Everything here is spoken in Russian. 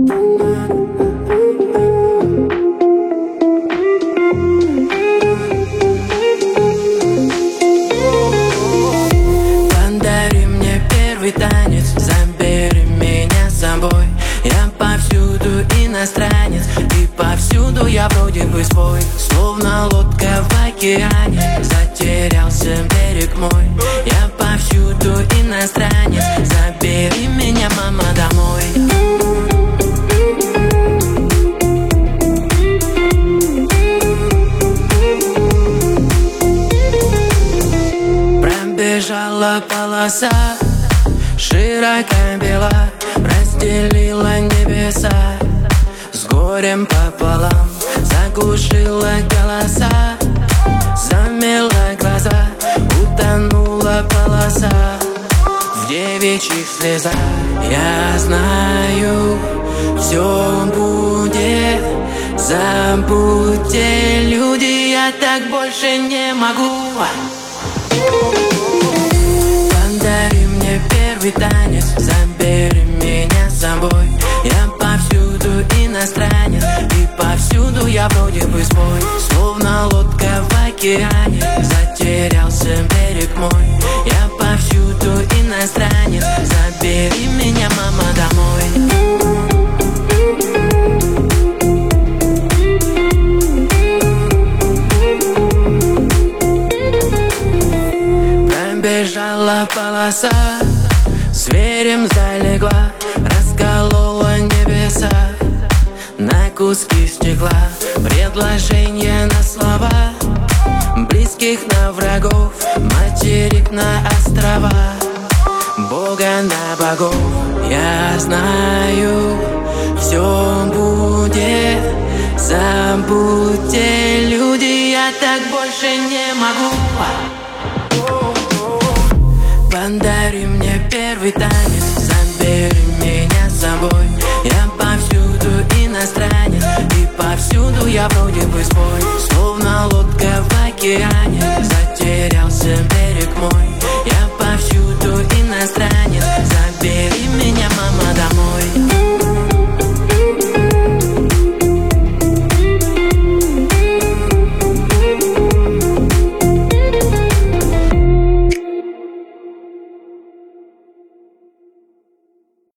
Подари мне первый танец, забери меня с собой. Я повсюду иностранец, и повсюду я вроде бы свой. Словно лодка в океане, затерялся берег мой. Я повсюду иностранец, забери меня, мама, домой. Пробежала полоса, широко бела, разделила небеса с горем пополам, заглушила голоса, замела глаза, утонула полоса в девичьих слезах. Я знаю, все будет, забудьте, люди, я так больше не могу. Подари мне первый танец, забери меня с собой. Я повсюду иностранец, и повсюду я вроде бы свой. Словно лодка в океане, затерялся берег мой. Я повсюду иностранец, забери меня, мама, домой. Бежала полоса, зверем залегла, расколола небеса на куски стекла. Предложения на слова, близких на врагов, материк на острова, Бога на богов. Я знаю, все будет, забудьте, люди, я так больше не могу. Подари мне первый танец, забери меня с собой. Я повсюду иностранец, и повсюду я вроде бы свой. Словно лодка в океане,